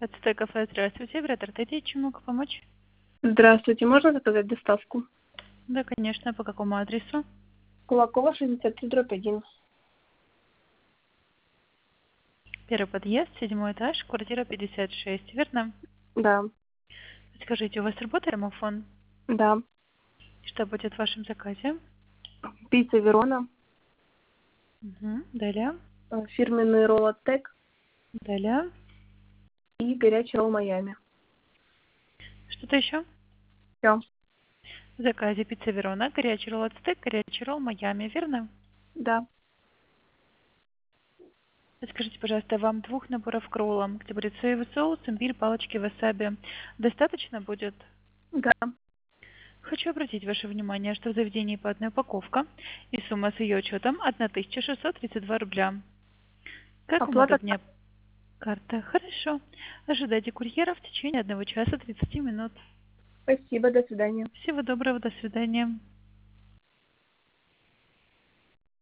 Это кафе, здравствуйте, оператор Тедди, чем могу помочь? Здравствуйте, можно заказать доставку? Да, конечно, по какому адресу? Кулакова, 63/1. Первый подъезд, 7-й этаж, квартира 56, верно? Да, Скажите, у вас работает домофон? да. Что будет в вашем заказе? Пицца Верона, Далее, фирменный ролл от Тек далее. и горячий ролл Майами. Что-то еще? Все. В заказе пицца Верона, горячий ролл ацтек, горячий ролл Майами, верно? Да, Скажите, пожалуйста, вам 2 наборов кролла, где будет соевый соус, имбирь, палочки васаби, достаточно будет? да. Хочу обратить ваше внимание, что в заведении платная упаковка и сумма с ее учетом 1632 рубля. Как вам Оплата. удобнее? Карта. Хорошо. Ожидайте курьера в течение 1 часа 30 минут. Спасибо, до свидания. Всего доброго, до свидания.